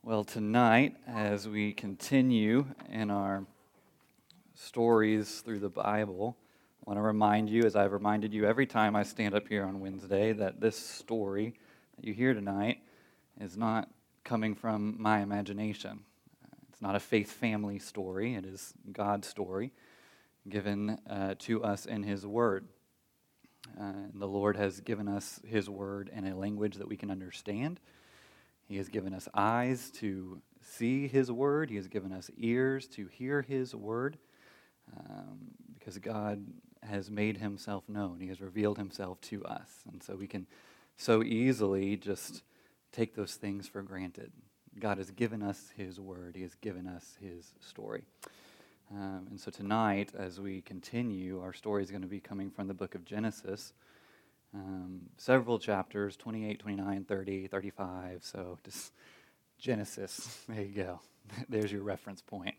Well, tonight, as we continue in our stories through the Bible, I want to remind you, as I've reminded you every time I stand up here on Wednesday, that this story that you hear tonight is not coming from my imagination. It's not a faith family story, it is God's story given to us in His Word. The Lord has given us His Word in a language that we can understand. He has given us eyes to see His Word. He has given us ears to hear His Word because God has made Himself known. He has revealed Himself to us. And so we can so easily just take those things for granted. God has given us His Word. He has given us His story. And so tonight, as we continue, our story is going to be coming from the book of Genesis. Several chapters, 28, 29, 30, 35, so just Genesis, there you go. There's your reference point.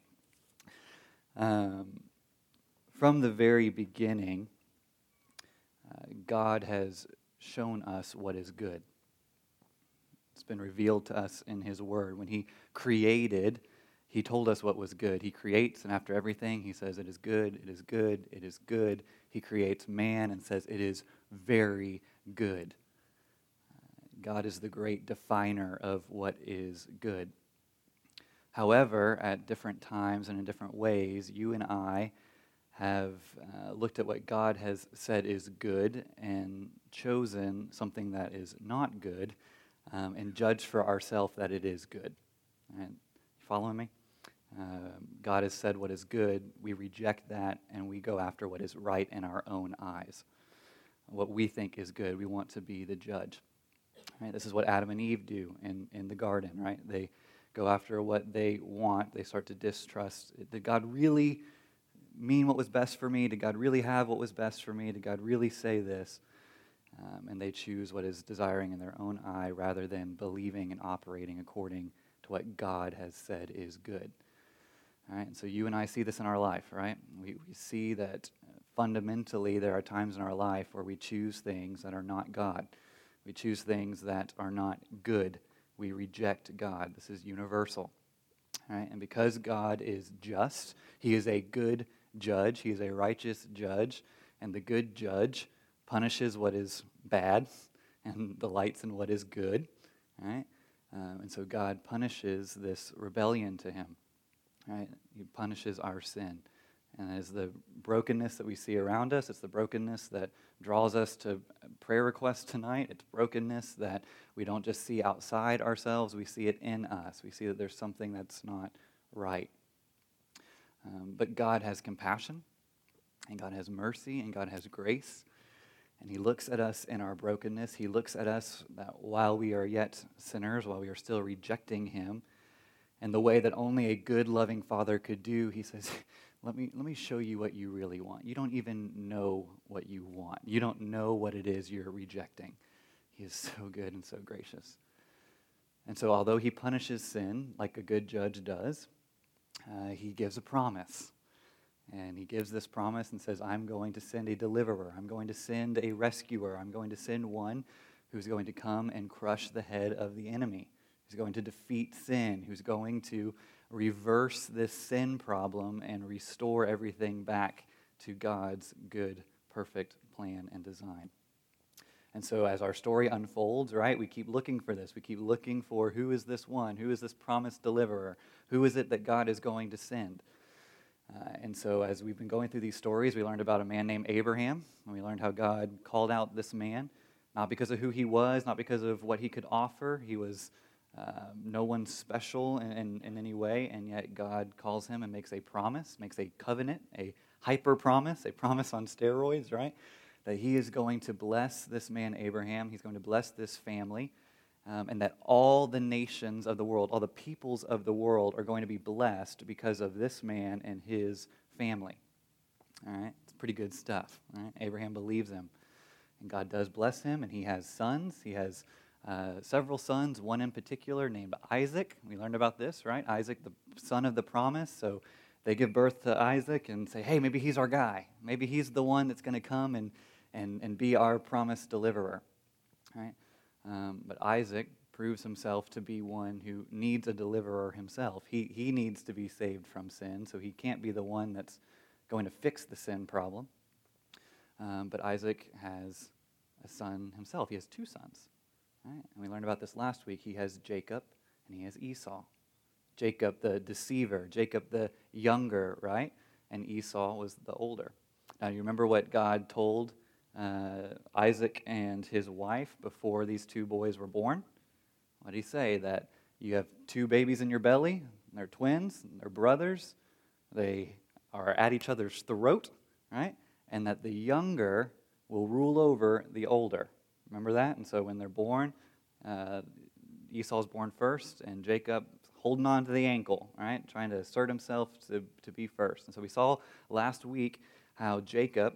From the very beginning, God has shown us what is good. It's been revealed to us in His Word. When He created, He told us what was good. He creates, and after everything, He says, it is good, it is good, it is good. He creates man and says, it is very good. God is the great definer of what is good. However, at different times and in different ways, you and I have looked at what God has said is good and chosen something that is not good and judged for ourselves that it is good. Right? Following me? God has said what is good, we reject that, and we go after what is right in our own eyes. What we think is good, we want to be the judge. Right? This is what Adam and Eve do in the garden, right? They go after what they want. They start to distrust. Did God really mean what was best for me? Did God really have what was best for me? Did God really say this? And they choose what is desiring in their own eye rather than believing and operating according to what God has said is good. All right, and so you and I see this in our life, right? We see that fundamentally there are times in our life where we choose things that are not God. We choose things that are not good. We reject God. This is universal. All right, and because God is just, He is a good judge. He is a righteous judge, and the good judge punishes what is bad and delights in what is good. All right, and so God punishes this rebellion to Him. Right? He punishes our sin. And as the brokenness that we see around us, it's the brokenness that draws us to prayer requests tonight. It's brokenness that we don't just see outside ourselves, we see it in us. We see that there's something that's not right. But God has compassion, and God has mercy, and God has grace. And He looks at us in our brokenness. He looks at us that while we are yet sinners, while we are still rejecting Him, and the way that only a good, loving Father could do, He says, let me show you what you really want. You don't even know what you want. You don't know what it is you're rejecting. He is so good and so gracious. And so although He punishes sin like a good judge does, He gives a promise. And He gives this promise and says, I'm going to send a deliverer. I'm going to send a rescuer. I'm going to send one who's going to come and crush the head of the enemy. Who's going to defeat sin, who's going to reverse this sin problem and restore everything back to God's good, perfect plan and design. And so as our story unfolds, right, we keep looking for this. We keep looking for who is this one? Who is this promised deliverer? Who is it that God is going to send? And so as we've been going through these stories, we learned about a man named Abraham, and we learned how God called out this man, not because of who he was, not because of what he could offer. He was no one special in any way, and yet God calls him and makes a promise, makes a covenant, a hyper promise, a promise on steroids, right? That He is going to bless this man Abraham, He's going to bless this family, and that all the nations of the world, all the peoples of the world are going to be blessed because of this man and his family. All right, it's pretty good stuff. Right? Abraham believes him, and God does bless him, and he has sons. He has several sons, one in particular named Isaac. We learned about this, right? Isaac, the son of the promise. So they give birth to Isaac and say, hey, maybe he's our guy. Maybe he's the one that's going to come and be our promised deliverer, right? But Isaac proves himself to be one who needs a deliverer himself. He needs to be saved from sin, so he can't be the one that's going to fix the sin problem. But Isaac has a son himself. He has two sons. Right? And we learned about this last week. He has Jacob and he has Esau. Jacob the deceiver, Jacob the younger, right? And Esau was the older. Now, you remember what God told Isaac and his wife before these two boys were born? What did he say? That you have two babies in your belly, and they're twins, and they're brothers, they are at each other's throat, right? And that the younger will rule over the older. Remember that? And so when they're born, Esau's born first, and Jacob holding on to the ankle, right? Trying to assert himself to be first. And so we saw last week how Jacob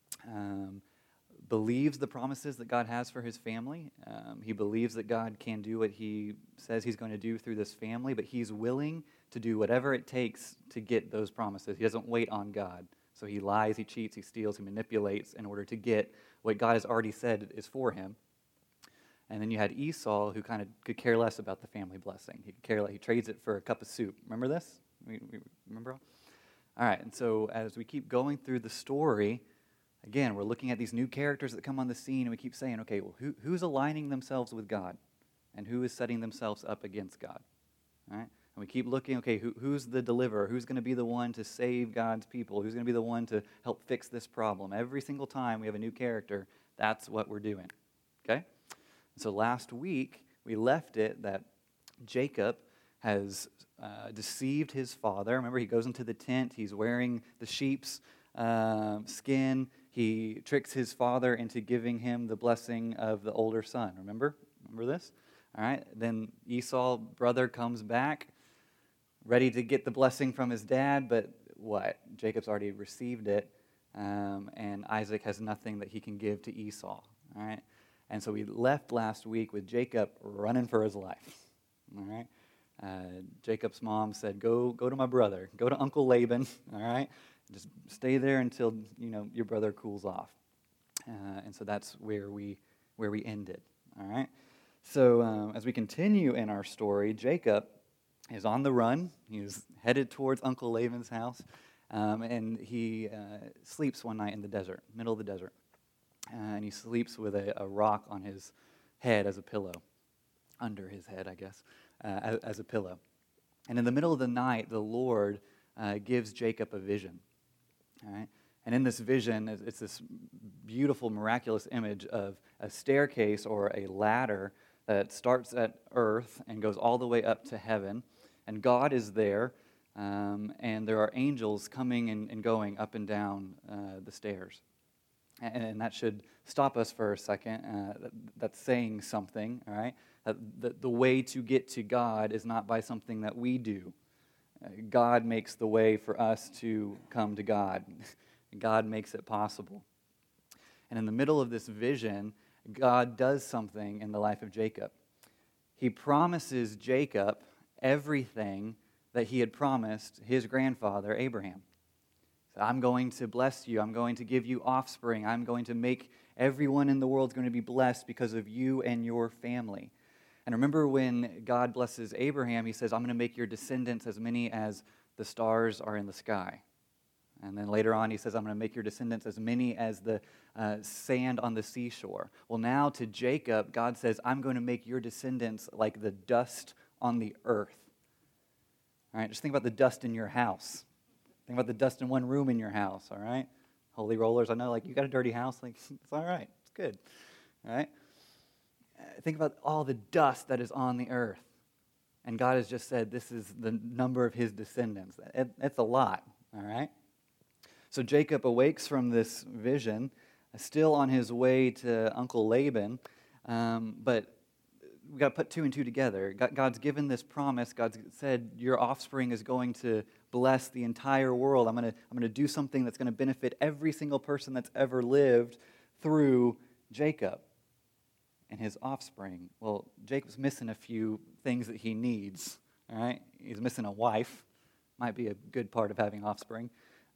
believes the promises that God has for his family. He believes that God can do what he says he's going to do through this family, but he's willing to do whatever it takes to get those promises. He doesn't wait on God. So he lies, he cheats, he steals, he manipulates in order to get what God has already said is for him. And then you had Esau, who kind of could care less about the family blessing. He could care less. He trades it for a cup of soup. Remember this? We remember? All right, and so as we keep going through the story, again, we're looking at these new characters that come on the scene, and we keep saying, okay, well, who's aligning themselves with God? And who is setting themselves up against God? All right? And we keep looking, okay, who's the deliverer? Who's going to be the one to save God's people? Who's going to be the one to help fix this problem? Every single time we have a new character, that's what we're doing. Okay? So last week, we left it that Jacob has deceived his father. Remember, he goes into the tent. He's wearing the sheep's skin. He tricks his father into giving him the blessing of the older son. Remember this? All right. Then Esau, brother, comes back, ready to get the blessing from his dad, but what? Jacob's already received it, and Isaac has nothing that he can give to Esau. All right. And so we left last week with Jacob running for his life. All right. Jacob's mom said, "Go to my brother. Go to Uncle Laban. All right. Just stay there until your brother cools off." And so that's where we ended. All right. So as we continue in our story, Jacob is on the run. He's headed towards Uncle Laban's house, and he sleeps one night in the desert, middle of the desert. And he sleeps with a rock on his head as a pillow, under his head, I guess, as a pillow. And in the middle of the night, the Lord gives Jacob a vision. All right? And in this vision, it's this beautiful, miraculous image of a staircase or a ladder that starts at earth and goes all the way up to heaven. And God is there, and there are angels coming and going up and down the stairs. And that should stop us for a second. That's saying something, all right? The way to get to God is not by something that we do. God makes the way for us to come to God. God makes it possible. And in the middle of this vision, God does something in the life of Jacob. He promises Jacob everything that he had promised his grandfather, Abraham. I'm going to bless you. I'm going to give you offspring. I'm going to make everyone in the world going to be blessed because of you and your family. And remember when God blesses Abraham, he says, I'm going to make your descendants as many as the stars are in the sky. And then later on, he says, I'm going to make your descendants as many as the sand on the seashore. Well, now to Jacob, God says, I'm going to make your descendants like the dust on the earth. All right, just think about the dust in your house. Think about the dust in one room in your house, all right? Holy rollers, I know, you got a dirty house, it's all right, it's good, all right? Think about all the dust that is on the earth. And God has just said this is the number of his descendants. It's a lot, all right? So Jacob awakes from this vision, still on his way to Uncle Laban, but we've got to put two and two together. God's given this promise. God said, your offspring is going to bless the entire world. I'm going to do something that's going to benefit every single person that's ever lived through Jacob and his offspring. Well, Jacob's missing a few things that he needs. All right, he's missing a wife. Might be a good part of having offspring.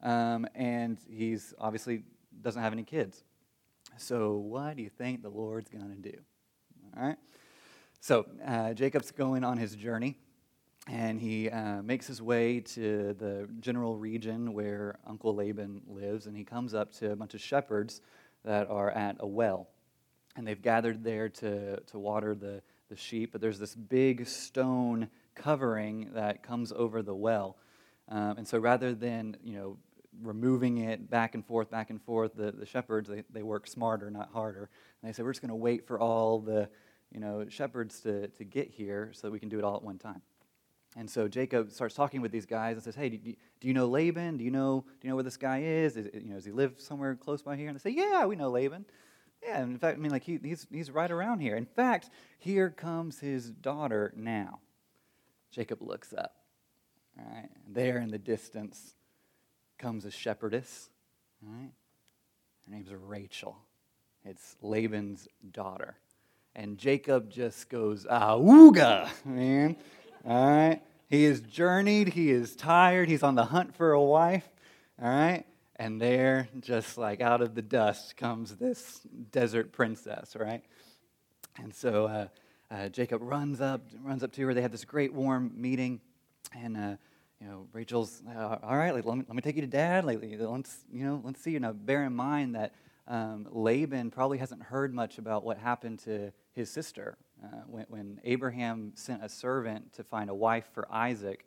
And he's obviously doesn't have any kids. So what do you think the Lord's going to do? All right. Jacob's going on his journey, and he makes his way to the general region where Uncle Laban lives, and he comes up to a bunch of shepherds that are at a well. And they've gathered there to water the sheep, but there's this big stone covering that comes over the well. And so rather than, removing it back and forth, the shepherds, they work smarter, not harder. And they say, we're just going to wait for all the, shepherds to get here so that we can do it all at one time. And so Jacob starts talking with these guys and says, hey, do you know Laban? Do you know where this guy is? Does he live somewhere close by here? And they say, yeah, we know Laban. Yeah, in fact, he's right around here. In fact, here comes his daughter now. Jacob looks up. All right, there in the distance comes a shepherdess. All right, her name's Rachel. It's Laban's daughter. And Jacob just goes, awooga, man. All right, he is journeyed, he is tired, he's on the hunt for a wife. All right. And there, just like out of the dust, comes this desert princess, right? And so Jacob runs up to her. They have this great warm meeting, and Rachel's all right. Like, let me take you to Dad. Like, let's see. Now, bear in mind that Laban probably hasn't heard much about what happened to his sister when Abraham sent a servant to find a wife for Isaac.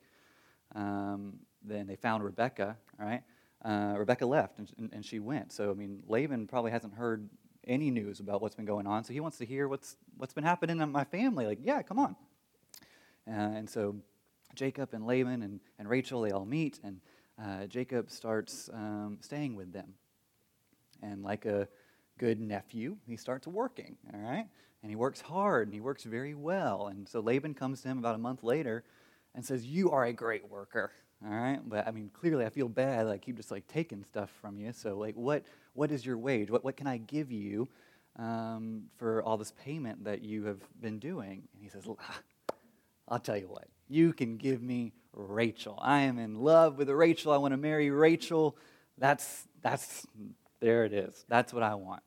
Then they found Rebekah, right? Rebekah left, and she went. So, Laban probably hasn't heard any news about what's been going on, so he wants to hear what's been happening in my family. Like, yeah, come on. And so Jacob and Laban and Rachel, they all meet, and Jacob starts staying with them. And like a good nephew, he starts working, all right? And he works hard, and he works very well. And so Laban comes to him about a month later and says, you are a great worker. All right, but clearly I feel bad. I keep just taking stuff from you. So what is your wage? What can I give you for all this payment that you have been doing? And he says, I'll tell you what. You can give me Rachel. I am in love with Rachel. I want to marry Rachel. That's there it is. That's what I want.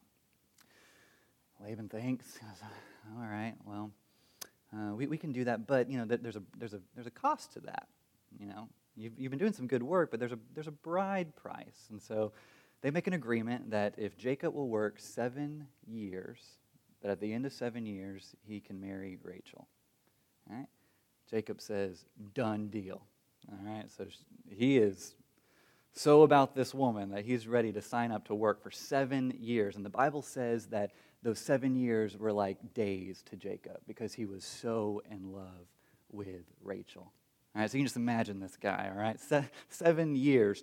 Laban thinks, all right, well, we can do that, but there's a cost to that. You've been doing some good work, but there's a bride price. And so they make an agreement that if Jacob will work 7 years, that at the end of 7 years, he can marry Rachel. All right? Jacob says, done deal. All right? So he is so about this woman that he's ready to sign up to work for 7 years. And the Bible says that those 7 years were like days to Jacob because he was so in love with Rachel. All right, so you can just imagine this guy, all right? 7 years,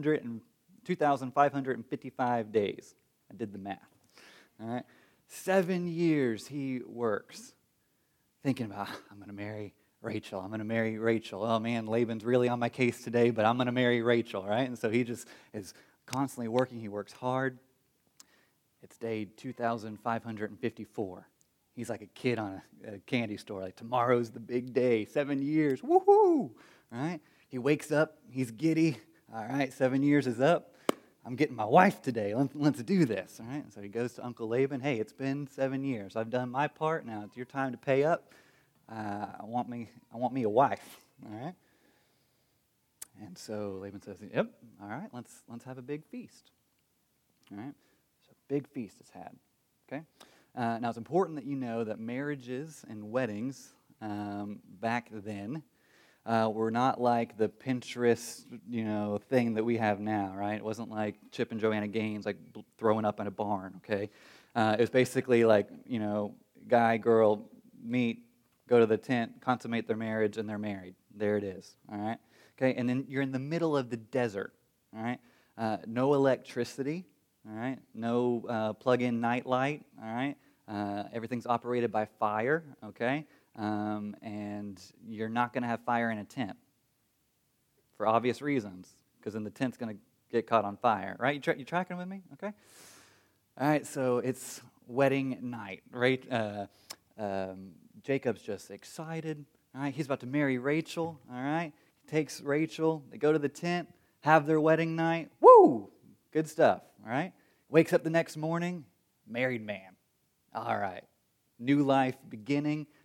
2,555 days. I did the math, all right? 7 years he works thinking about, I'm going to marry Rachel. I'm going to marry Rachel. Oh, man, Laban's really on my case today, but I'm going to marry Rachel, right? And so he just is constantly working. He works hard. It's day 2,554. He's like a kid on a candy store. Like, tomorrow's the big day. 7 years. Woohoo! Right? He wakes up. He's giddy. All right, 7 years is up. I'm getting my wife today. Let's do this. All right? So he goes to Uncle Laban. Hey, it's been 7 years. I've done my part. Now it's your time to pay up. I want me a wife. All right? And so Laban says, yep, all right, let's have a big feast. All right? So a big feast is had. Okay? Now, it's important that you know that marriages and weddings back then were not like the Pinterest, thing that we have now, right? It wasn't like Chip and Joanna Gaines, like throwing up in a barn, okay? It was basically like, guy, girl, meet, go to the tent, consummate their marriage, and they're married. There it is, all right? Okay, and then you're in the middle of the desert, all right? No electricity, all right? No plug-in nightlight, all right? Everything's operated by fire, okay? And you're not going to have fire in a tent for obvious reasons, because then the tent's going to get caught on fire, right? You tracking with me? Okay? All right, so it's wedding night, right? Jacob's just excited, all right? He's about to marry Rachel, all right? He takes Rachel, they go to the tent, have their wedding night. Woo! Good stuff, all right? Wakes up the next morning, married man. All right, new life beginning.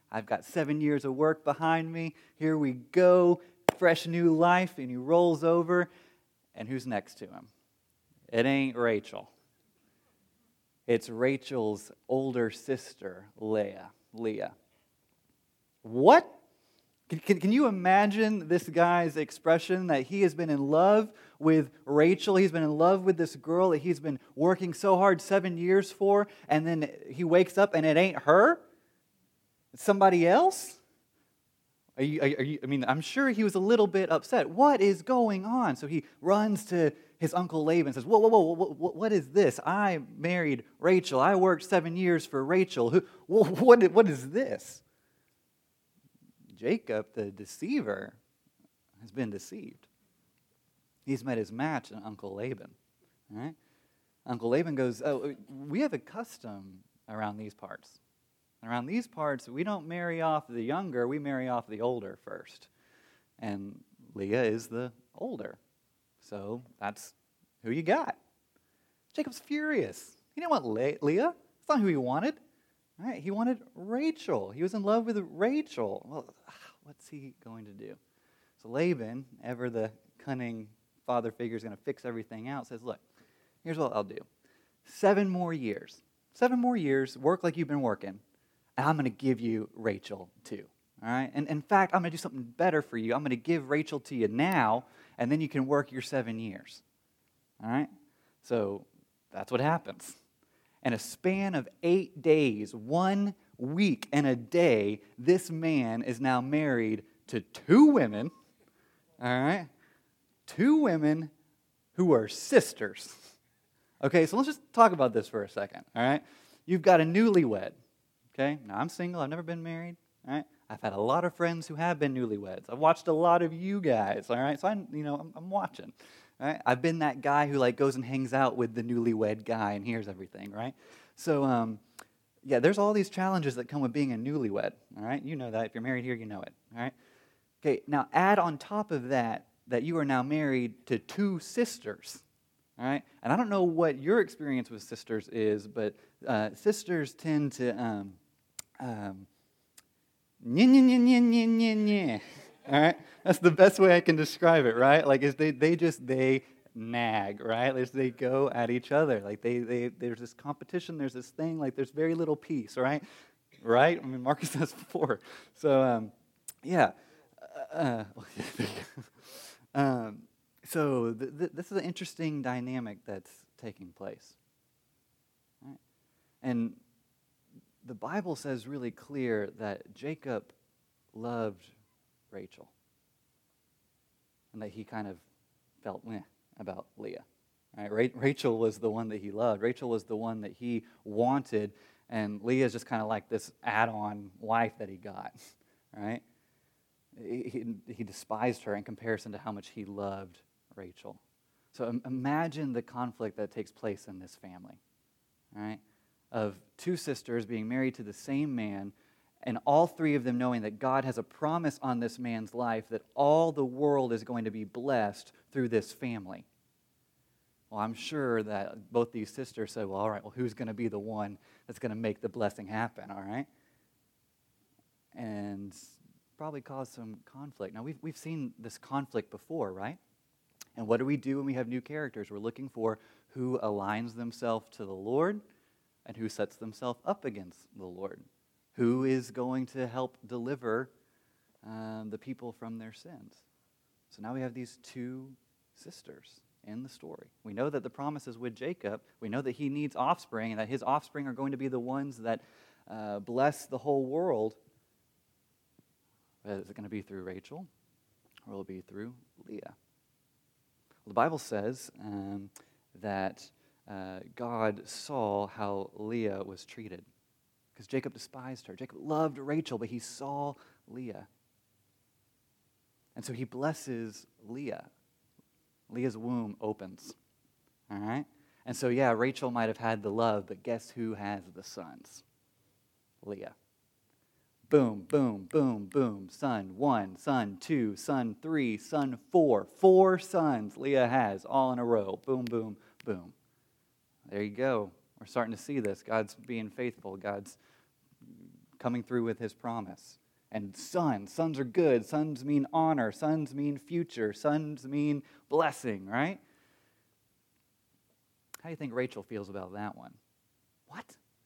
I've got 7 years of work behind me. Here we go. Fresh new life. And he rolls over. And who's next to him? It ain't Rachel. It's Rachel's older sister, Leah. What? Can you imagine this guy's expression that he has been in love with Rachel? He's been in love with this girl that he's been working so hard 7 years for, and then he wakes up and it ain't her? It's somebody else? I'm sure he was a little bit upset. What is going on? So he runs to his uncle Laban and says, whoa, what is this? I married Rachel. I worked 7 years for Rachel. What is this? Jacob, the deceiver, has been deceived. He's met his match in Uncle Laban. All right? Uncle Laban goes, oh, we have a custom around these parts. Around these parts, we don't marry off the younger, we marry off the older first. And Leah is the older. So that's who you got. Jacob's furious. He didn't want Leah. That's not who he wanted. Right? He wanted Rachel. He was in love with Rachel. Well, what's he going to do? So Laban, ever the cunning father figure is going to fix everything out, says, look, here's what I'll do. 7 more years. 7 more years, work like you've been working, and I'm going to give you Rachel too. All right? And in fact, I'm going to do something better for you. I'm going to give Rachel to you now, and then you can work your 7 years. All right? So that's what happens. In a span of 8 days, 1 week and a day, this man is now married to 2 women, all right? 2 women who are sisters. Okay, so let's just talk about this for a second, all right? You've got a newlywed, okay? Now, I'm single. I've never been married, all right? I've had a lot of friends who have been newlyweds. I've watched a lot of you guys, all right? So I'm watching. Right? I've been that guy who goes and hangs out with the newlywed guy and hears everything, right? So, there's all these challenges that come with being a newlywed, all right? You know that. If you're married here, you know it, all right? Okay, now add on top of that you are now married to 2 sisters, all right? And I don't know what your experience with sisters is, but sisters tend to, all right? That's the best way I can describe it, right? They nag, right? They go at each other. There's this competition, there's this thing, there's very little peace, right? Right? I mean, Marcus says before. So, this is an interesting dynamic that's taking place. Right? And the Bible says really clear that Jacob loved Rachel. And that he kind of felt about Leah. Right? Rachel was the one that he loved. Rachel was the one that he wanted. And Leah is just kind of like this add-on wife that he got. Right? He despised her in comparison to how much he loved Rachel. So imagine the conflict that takes place in this family. Right? Of 2 sisters being married to the same man, and all 3 of them knowing that God has a promise on this man's life that all the world is going to be blessed through this family. Well, I'm sure that both these sisters said, well, all right, who's going to be the one that's going to make the blessing happen, all right? And probably caused some conflict. Now, we've seen this conflict before, right? And what do we do when we have new characters? We're looking for who aligns themselves to the Lord and who sets themselves up against the Lord. Who is going to help deliver the people from their sins? So now we have these 2 sisters in the story. We know that the promise is with Jacob. We know that he needs offspring and that his offspring are going to be the ones that bless the whole world. But is it going to be through Rachel or will it be through Leah? Well, the Bible says that God saw how Leah was treated. Because Jacob despised her. Jacob loved Rachel, but he saw Leah. And so he blesses Leah. Leah's womb opens. All right? And so, Rachel might have had the love, but guess who has the sons? Leah. Boom, boom, boom, boom. Son 1, son 2, son 3, son 4. 4 sons Leah has all in a row. Boom, boom, boom. There you go. We're starting to see this. God's being faithful. God's coming through with his promise. And sons are good. Sons mean honor. Sons mean future. Sons mean blessing, right? How do you think Rachel feels about that one? What?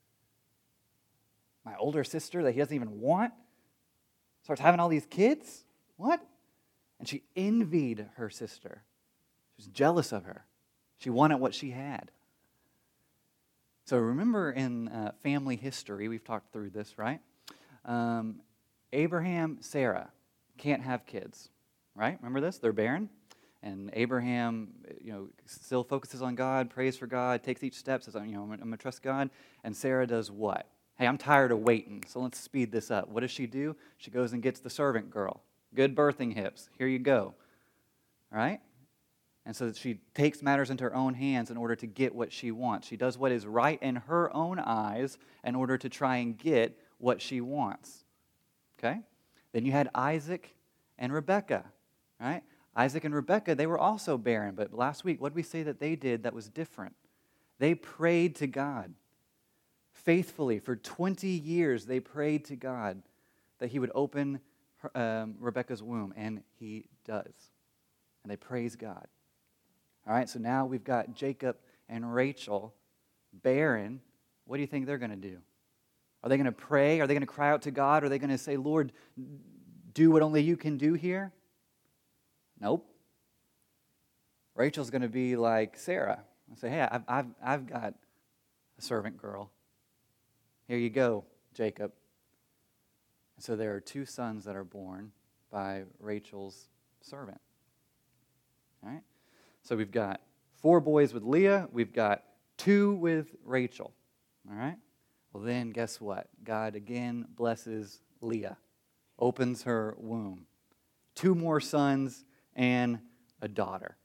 My older sister that he doesn't even want starts having all these kids? What? And she envied her sister. She was jealous of her. She wanted what she had. So remember in family history, we've talked through this, right? Abraham, Sarah can't have kids, right? Remember this? They're barren. And Abraham, still focuses on God, prays for God, takes each step, says, I'm going to trust God. And Sarah does what? Hey, I'm tired of waiting, so let's speed this up. What does she do? She goes and gets the servant girl. Good birthing hips. Here you go. All right? And so she takes matters into her own hands in order to get what she wants. She does what is right in her own eyes in order to try and get what she wants. Okay? Then you had Isaac and Rebekah, right? Isaac and Rebekah, they were also barren, but last week, what did we say that they did that was different? They prayed to God. Faithfully, for 20 years, they prayed to God that he would open Rebekah's womb, and he does. And they praise God. All right, so now we've got Jacob and Rachel, barren. What do you think they're going to do? Are they going to pray? Are they going to cry out to God? Are they going to say, Lord, do what only you can do here? Nope. Rachel's going to be like Sarah and say, hey, I've got a servant girl. Here you go, Jacob. And so there are 2 sons that are born by Rachel's servant. All right? So we've got 4 boys with Leah. We've got 2 with Rachel. All right? Well, then guess what? God again blesses Leah, opens her womb. 2 more sons and a daughter.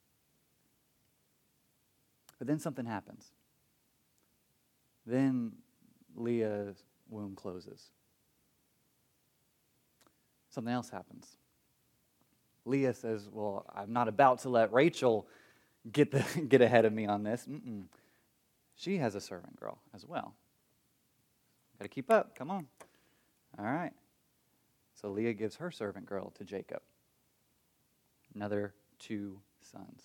But then something happens. Then Leah's womb closes. Something else happens. Leah says, well, I'm not about to let Rachel get ahead of me on this. She has a servant girl as well. Got to keep up. Come on. All right. So Leah gives her servant girl to Jacob. Another 2 sons.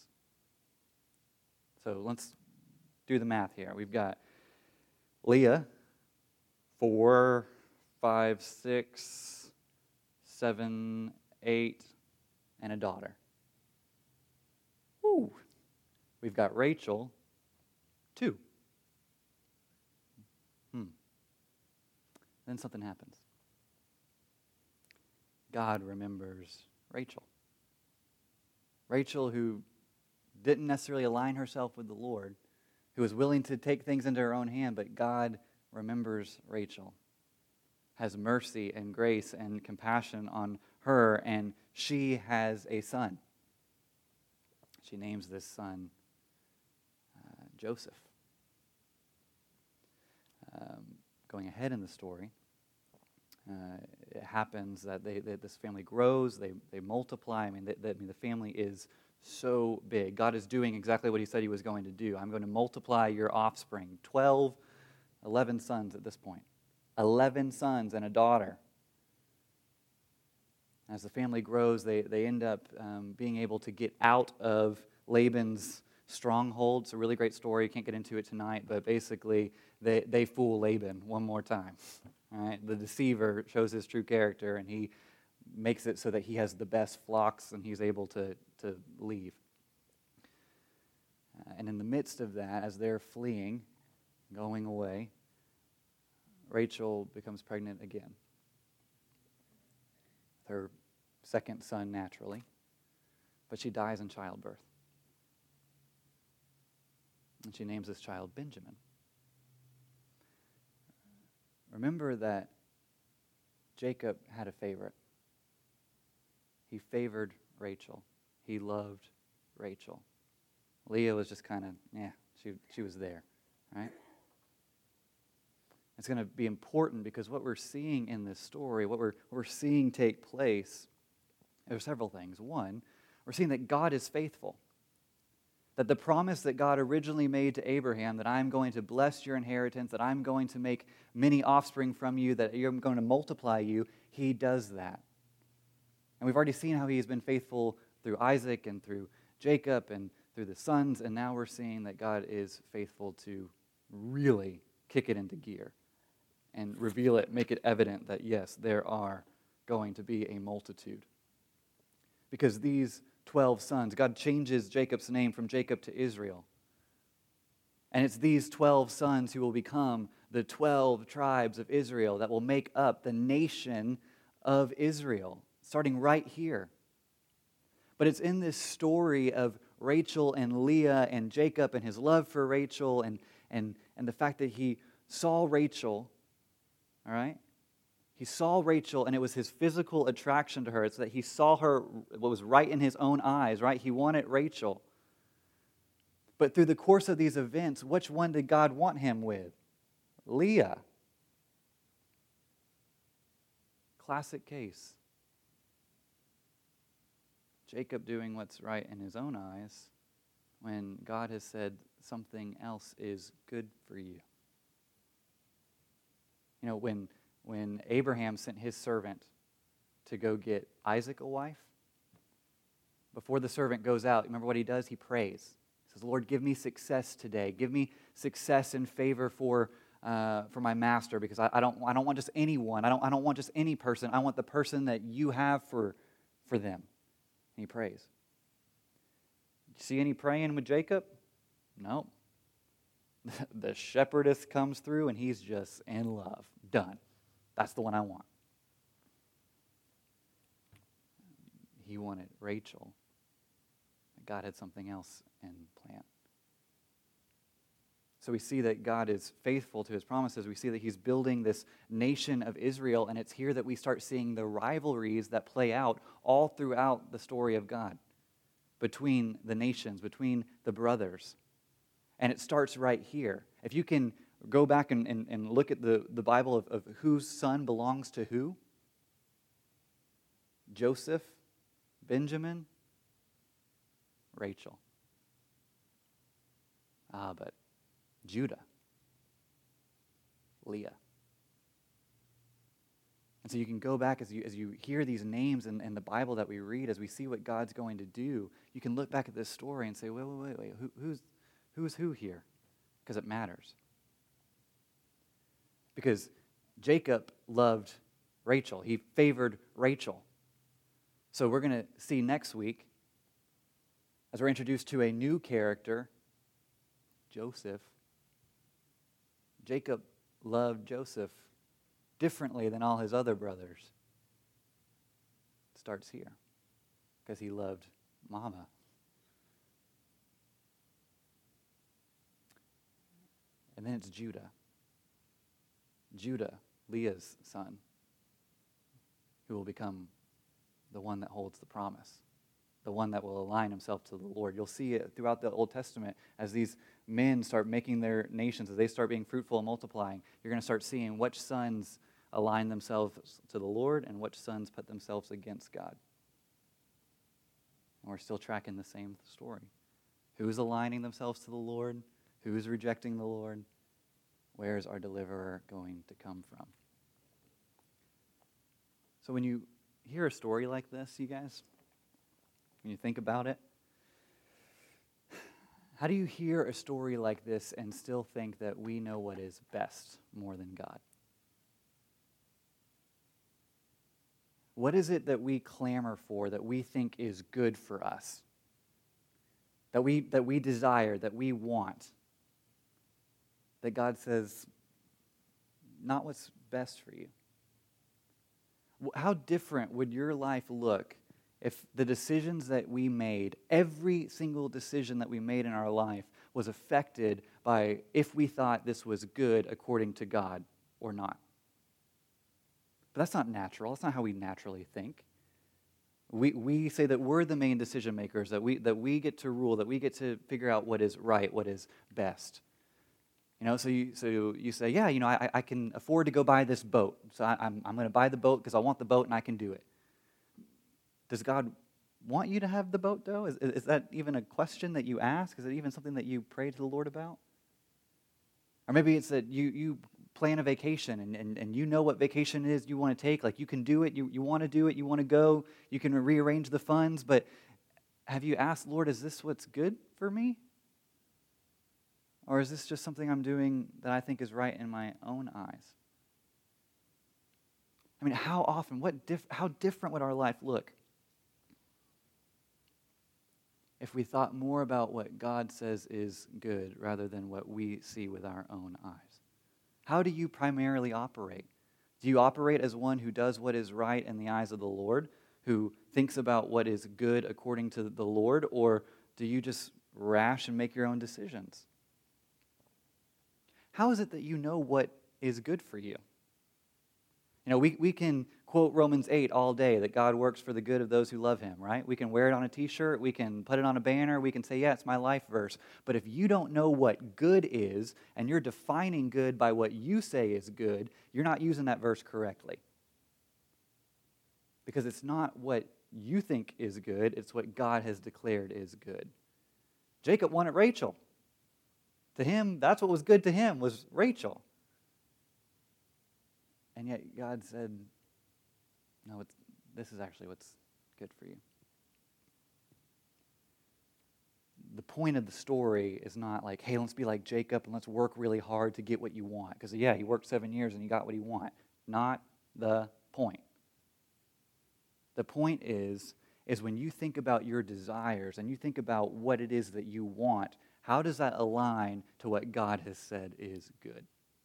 So let's do the math here. We've got Leah, 4, 5, 6, 7, 8, and a daughter. Woo! We've got Rachel, 2. Then something happens. God remembers Rachel. Rachel, who didn't necessarily align herself with the Lord, who was willing to take things into her own hand, but God remembers Rachel, has mercy and grace and compassion on her, and she has a son. She names this son Joseph. Going ahead in the story, it happens that this family grows, they multiply. The family is so big. God is doing exactly what he said he was going to do. I'm going to multiply your offspring. 11 sons at this point. 11 sons and a daughter. As the family grows, they end up being able to get out of Laban's stronghold. It's a really great story. Can't get into it tonight, but basically they fool Laban one more time. All right? The deceiver shows his true character, and he makes it so that he has the best flocks, and he's able to leave. And in the midst of that, as they're fleeing, going away, Rachel becomes pregnant again. Her second son naturally, but she dies in childbirth. And she names this child Benjamin. Remember that Jacob had a favorite. He favored Rachel. He loved Rachel. Leah was just kind of, she was there, right? It's going to be important because what we're seeing in this story, what we're seeing take place, there are several things. One, we're seeing that God is faithful. That the promise that God originally made to Abraham, that I'm going to bless your inheritance, that I'm going to make many offspring from you, that I'm going to multiply you, he does that. And we've already seen how he has been faithful through Isaac and through Jacob and through the sons, and now we're seeing that God is faithful to really kick it into gear and reveal it, make it evident that yes, there are going to be a multitude. Because these 12 sons, God changes Jacob's name from Jacob to Israel. And it's these 12 sons who will become the 12 tribes of Israel that will make up the nation of Israel, starting right here. But it's in this story of Rachel and Leah and Jacob and his love for Rachel and the fact that he saw Rachel, all right? He saw Rachel, and it was his physical attraction to her. It's that he saw her, what was right in his own eyes, right? He wanted Rachel. But through the course of these events, which one did God want him with? Leah. Classic case. Jacob doing what's right in his own eyes when God has said something else is good for you. You know, when Abraham sent his servant to go get Isaac a wife, before the servant goes out, remember what he does? He prays. He says, Lord, give me success today. Give me success and favor for my master, because I don't want just anyone. I don't want just any person. I want the person that you have for them. And he prays. You see any praying with Jacob? No. The shepherdess comes through and he's just in love. Done. That's the one I want. He wanted Rachel. God had something else in plan. So we see that God is faithful to his promises. We see that he's building this nation of Israel, and it's here that we start seeing the rivalries that play out all throughout the story of God between the nations, between the brothers. And it starts right here. If you can go back and look at the Bible of whose son belongs to who. Joseph, Benjamin, Rachel. But Judah, Leah. And so you can go back as you hear these names in the Bible that we read, as we see what God's going to do, you can look back at this story and say, wait, who's who here? Because it matters. Because Jacob loved Rachel. He favored Rachel. So we're going to see next week, as we're introduced to a new character, Joseph. Jacob loved Joseph differently than all his other brothers. It starts here, because he loved Mama. And then it's Judah. Judah, Leah's son, who will become the one that holds the promise, the one that will align himself to the Lord. You'll see it throughout the Old Testament as these men start making their nations, as they start being fruitful and multiplying. You're going to start seeing which sons align themselves to the Lord and which sons put themselves against God. And we're still tracking the same story. Who's aligning themselves to the Lord? Who's rejecting the Lord? Where is our deliverer going to come from? So when you hear a story like this, you guys, when you think about it, how do you hear a story like this and still think that we know what is best more than God? What is it that we clamor for, that we think is good for us, that we desire, that we want, that God says, not what's best for you? How different would your life look if the decisions that we made, every single decision that we made in our life, was affected by if we thought this was good according to God or not? But that's not natural. That's not how we naturally think. We say that we're the main decision makers, that we get to rule, that we get to figure out what is right, what is best. You know, so you say, yeah, you know, I can afford to go buy this boat. So I'm going to buy the boat because I want the boat and I can do it. Does God want you to have the boat, though? Is that even a question that you ask? Is it even something that you pray to the Lord about? Or maybe it's that you plan a vacation and you know what vacation is you want to take. Like, you can do it, you want to do it, you want to go, you can rearrange the funds, but have you asked, Lord, is this what's good for me? Or is this just something I'm doing that I think is right in my own eyes? I mean, how often, how different would our life look if we thought more about what God says is good rather than what we see with our own eyes? How do you primarily operate? Do you operate as one who does what is right in the eyes of the Lord, who thinks about what is good according to the Lord, or do you just rash and make your own decisions? How is it that you know what is good for you? You know, we can quote Romans 8 all day, that God works for the good of those who love him, right? We can wear it on a t-shirt, we can put it on a banner, we can say, yeah, it's my life verse. But if you don't know what good is, and you're defining good by what you say is good, you're not using that verse correctly. Because it's not what you think is good, it's what God has declared is good. Jacob wanted Rachel. To him, that's what was good to him, was Rachel. And yet God said, no, this is actually what's good for you. The point of the story is not like, hey, let's be like Jacob and let's work really hard to get what you want. Because, yeah, he worked 7 years and he got what he wanted. Not the point. The point is when you think about your desires and you think about what it is that you want, how does that align to what God has said is good?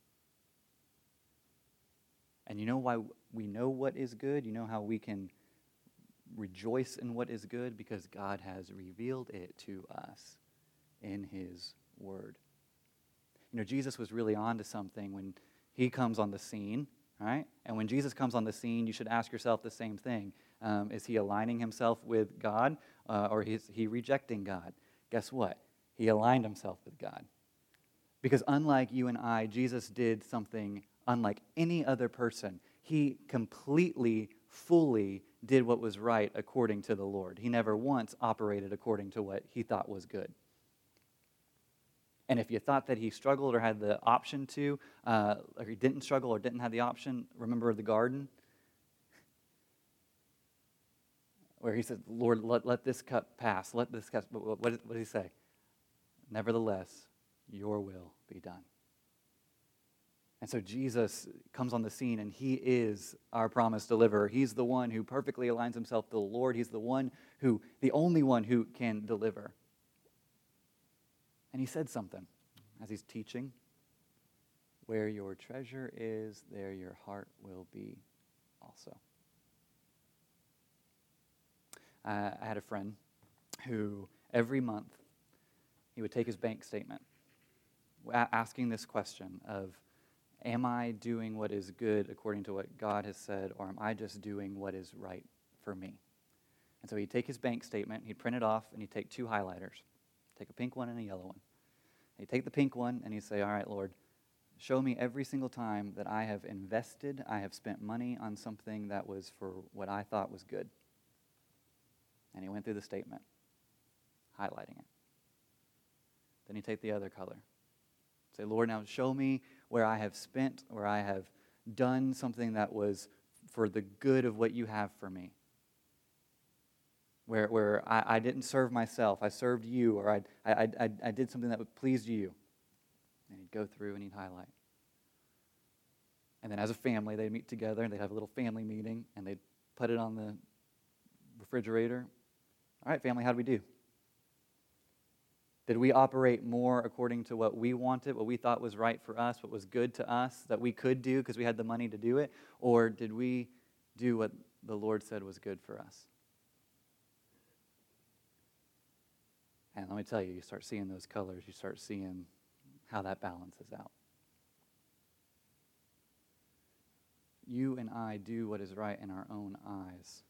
And you know why we know what is good? You know how we can rejoice in what is good? Because God has revealed it to us in his word. You know, Jesus was really on to something when he comes on the scene, right? And when Jesus comes on the scene, you should ask yourself the same thing. Is he aligning himself with God, or is he rejecting God? Guess what? He aligned himself with God. Because unlike you and I, Jesus did something unlike any other person. He completely, fully did what was right according to the Lord. He never once operated according to what he thought was good. And if you thought that he struggled or had the option to, or he didn't struggle or didn't have the option, remember the garden? Where he said, Lord, let this cup pass. Let this cup, what did he say? Nevertheless, your will be done. And so Jesus comes on the scene, and he is our promised deliverer. He's the one who perfectly aligns himself to the Lord. He's the only one who can deliver. And he said something as he's teaching. Where your treasure is, there your heart will be also. I had a friend who every month he would take his bank statement asking this question of, am I doing what is good according to what God has said, or am I just doing what is right for me? And so he'd take his bank statement, he'd print it off, and he'd take 2 highlighters. Take a pink one and a yellow one. He'd take the pink one, and he'd say, all right, Lord, show me every single time that I have invested, I have spent money on something that was for what I thought was good. And he went through the statement, highlighting it. Then he'd take the other color. Say, Lord, now show me where I have spent, where I have done something that was for the good of what you have for me. Where I didn't serve myself, I served you, or I did something that pleased you. And he'd go through and he'd highlight. And then as a family, they'd meet together, and they'd have a little family meeting, and they'd put it on the refrigerator. All right, family, how did we do? Did we operate more according to what we wanted, what we thought was right for us, what was good to us, that we could do because we had the money to do it? Or did we do what the Lord said was good for us? And let me tell you, you start seeing those colors, you start seeing how that balances out. You and I do what is right in our own eyes.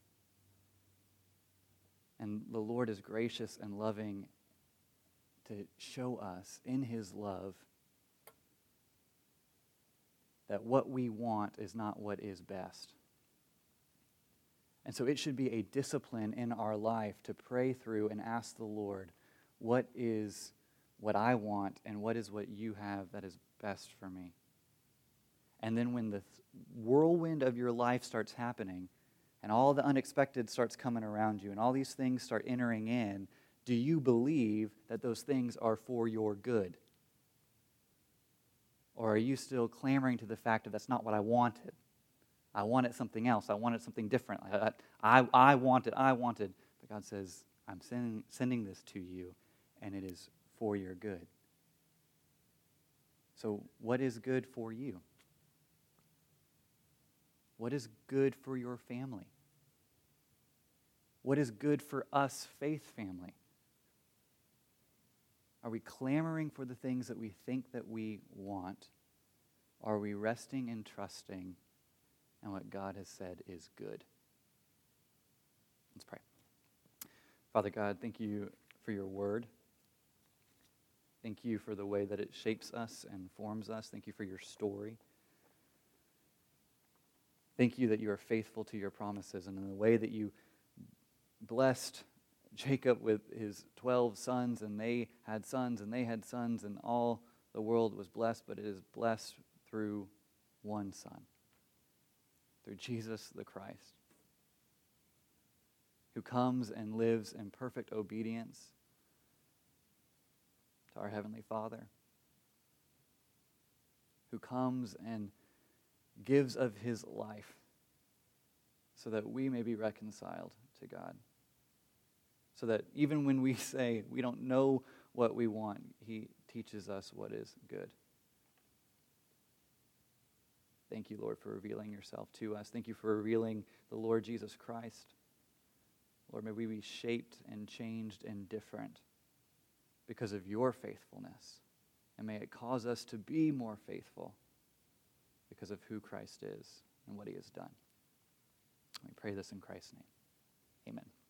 And the Lord is gracious and loving to show us in his love that what we want is not what is best. And so it should be a discipline in our life to pray through and ask the Lord, what is what I want and what is what you have that is best for me? And then when the whirlwind of your life starts happening and all the unexpected starts coming around you and all these things start entering in, do you believe that those things are for your good? Or are you still clamoring to the fact that that's not what I wanted? I wanted something else. I wanted something different. I wanted. But God says, I'm sending this to you, and it is for your good. So what is good for you? What is good for your family? What is good for us, faith family? Are we clamoring for the things that we think that we want? Are we resting and trusting in what God has said is good? Let's pray. Father God, thank you for your word. Thank you for the way that it shapes us and forms us. Thank you for your story. Thank you that you are faithful to your promises, and in the way that you blessed Jacob with his 12 sons, and they had sons, and they had sons, and all the world was blessed, but it is blessed through one Son, through Jesus the Christ, who comes and lives in perfect obedience to our Heavenly Father, who comes and gives of his life so that we may be reconciled to God. So that even when we say we don't know what we want, he teaches us what is good. Thank you, Lord, for revealing yourself to us. Thank you for revealing the Lord Jesus Christ. Lord, may we be shaped and changed and different because of your faithfulness. And may it cause us to be more faithful because of who Christ is and what he has done. We pray this in Christ's name. Amen.